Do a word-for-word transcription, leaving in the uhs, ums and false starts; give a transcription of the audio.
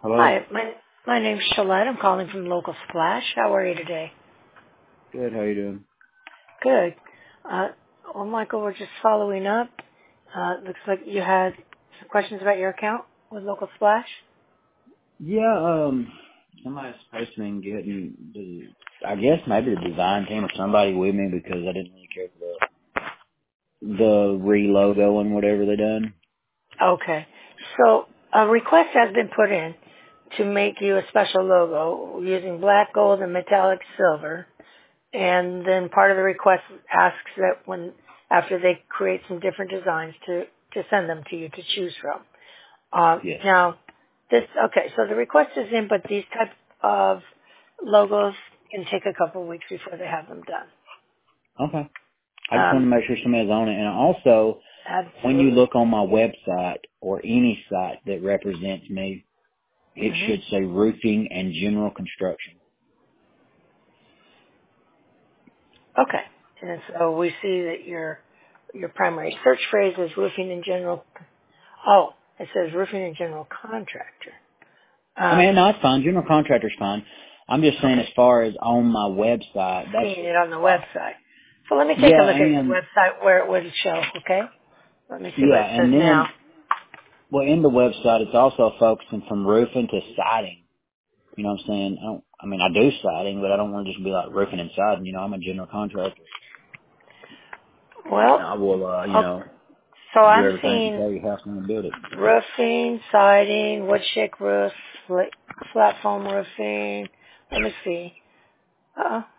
Hello? Hi, my my name's Shalette. I'm calling from Local Splash. How are you today? Good, how you doing? Good. Uh, well, Michael, we're just following up. Uh, looks like you had some questions about your account with Local Splash. Yeah, um, somebody's supposed to be getting the, I guess maybe the design team or somebody with me because I didn't really care for the, the re-logo and whatever they done. Okay. So a request has been put in to make you a special logo using black, gold, and metallic silver. And then part of the request asks that when, after they create some different designs to, to send them to you to choose from. Uh, Yes. now, this, okay, so the request is in, but these types of logos can take a couple of weeks before they have them done. Okay. I just want Um, to make sure somebody's on it. And also, when you absolutely. look on my website or any site that represents me, it hmm should say roofing and general construction. Okay. And so we see that your, your primary search phrase is roofing and general, oh, it says roofing and general contractor. I Um, mean, no, it's fine. General contractor's fine. I'm just saying as okay. far as on my website, that's Seeing it on the website. So let me take a yeah, look at your and website where it would show, okay? Let me see what yeah, it says and now. then well, in the website, it's also focusing from roofing to siding. You know what I'm saying? I don't. I mean, I do siding, but I don't want to just be like roofing and siding. You know, I'm a general contractor. Well, I will, uh, you okay. know, So do I'm everything to seeing tell your house when you build it. roofing, siding, wood shake roofs, flat, flat foam roofing. Let me see. Uh-oh.